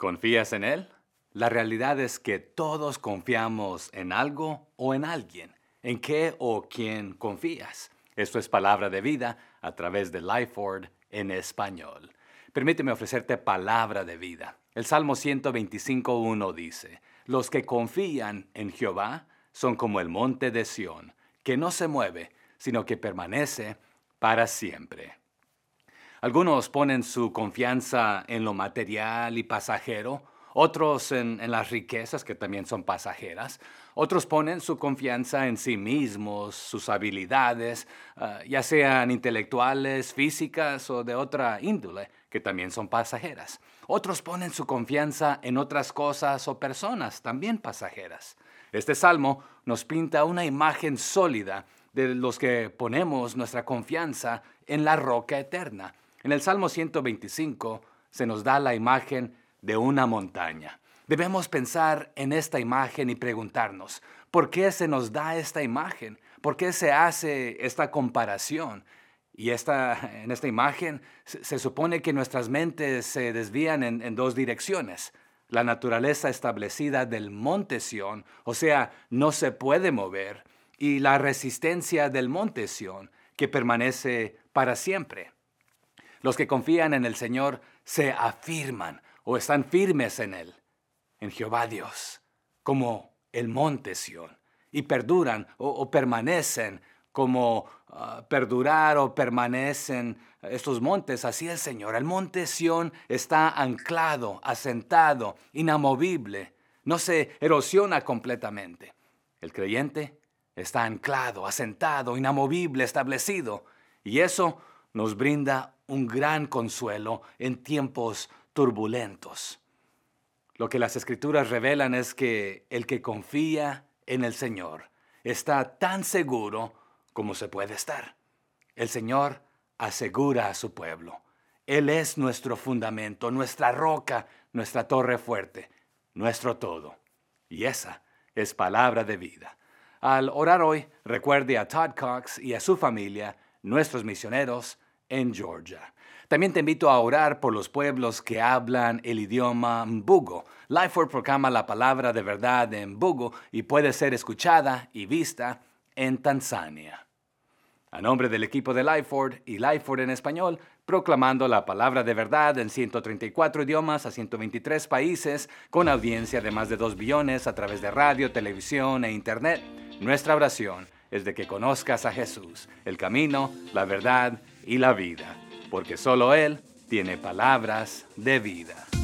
¿Confías en Él? La realidad es que todos confiamos en algo o en alguien. ¿En qué o quién confías? Esto es Palabra de Vida a través de Lifeword en español. Permíteme ofrecerte palabra de vida. El Salmo 125:1 dice: Los que confían en Jehová son como el monte de Sión, que no se mueve, sino que permanece para siempre. Algunos ponen su confianza en lo material y pasajero, otros en las riquezas que también son pasajeras, otros ponen su confianza en sí mismos, sus habilidades, ya sean intelectuales, físicas o de otra índole, que también son pasajeras. Otros ponen su confianza en otras cosas o personas, también pasajeras. Este salmo nos pinta una imagen sólida de los que ponemos nuestra confianza en la roca eterna. En el Salmo 125 se nos da la imagen de una montaña. Debemos pensar en esta imagen y preguntarnos, ¿por qué se nos da esta imagen? ¿Por qué se hace esta comparación? Y en esta imagen se supone que nuestras mentes se desvían en dos direcciones. La naturaleza establecida del monte Sión, o sea, no se puede mover, y la resistencia del monte Sión, que permanece para siempre. Los que confían en el Señor se afirman o están firmes en Él, en Jehová Dios, como el monte Sión, y perduran o permanecen como perdurar o permanecen estos montes. Así el Señor, el monte Sión está anclado, asentado, inamovible, no se erosiona completamente. El creyente está anclado, asentado, inamovible, establecido, y eso nos brinda un gran consuelo en tiempos turbulentos. Lo que las Escrituras revelan es que el que confía en el Señor está tan seguro como se puede estar. El Señor asegura a su pueblo. Él es nuestro fundamento, nuestra roca, nuestra torre fuerte, nuestro todo. Y esa es palabra de vida. Al orar hoy, recuerde a Todd Cox y a su familia, nuestros misioneros en Georgia. También te invito a orar por los pueblos que hablan el idioma Mbugo. Lifeword proclama la palabra de verdad en Mbugo y puede ser escuchada y vista en Tanzania. A nombre del equipo de Lifeword y Lifeword en español, proclamando la palabra de verdad en 134 idiomas a 123 países, con audiencia de más de 2 billones a través de radio, televisión e internet, nuestra oración es de que conozcas a Jesús, el camino, la verdad y la vida, porque solo Él tiene palabras de vida.